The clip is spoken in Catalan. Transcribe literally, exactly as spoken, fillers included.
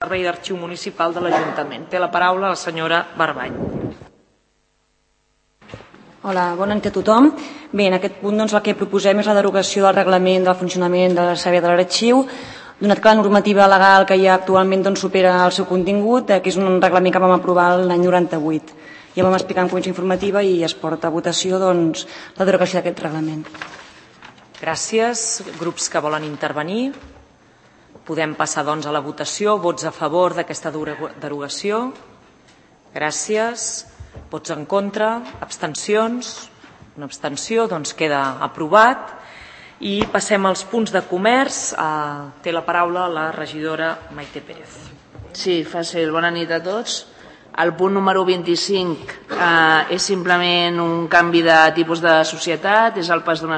Servei d'Arxiu Municipal de l'Ajuntament. Té la paraula la senyora Barbany. Hola, bona nit a tothom. Bé, en aquest punt doncs, el que proposem és la derogació del reglament del funcionament del Servei de l'Arxiu, donat que la normativa legal que hi ha actualment doncs, supera el seu contingut, que és un reglament que vam aprovar l'any noranta-vuit. Ja vam explicar en comissió informativa i es porta a votació doncs, la derogació d'aquest reglament. Gràcies. Grups que volen intervenir? Podem passar doncs, a la votació. Vots a favor d'aquesta derogació? Gràcies. Vots en contra? Abstencions? Una abstenció, doncs queda aprovat. I passem als punts de comerç. Uh, té la paraula la regidora Maite Pérez. Sí, fàcil. Bona nit a tots. El punt número vint-i-cinc eh, és simplement un canvi de tipus de societat, és el pas d'una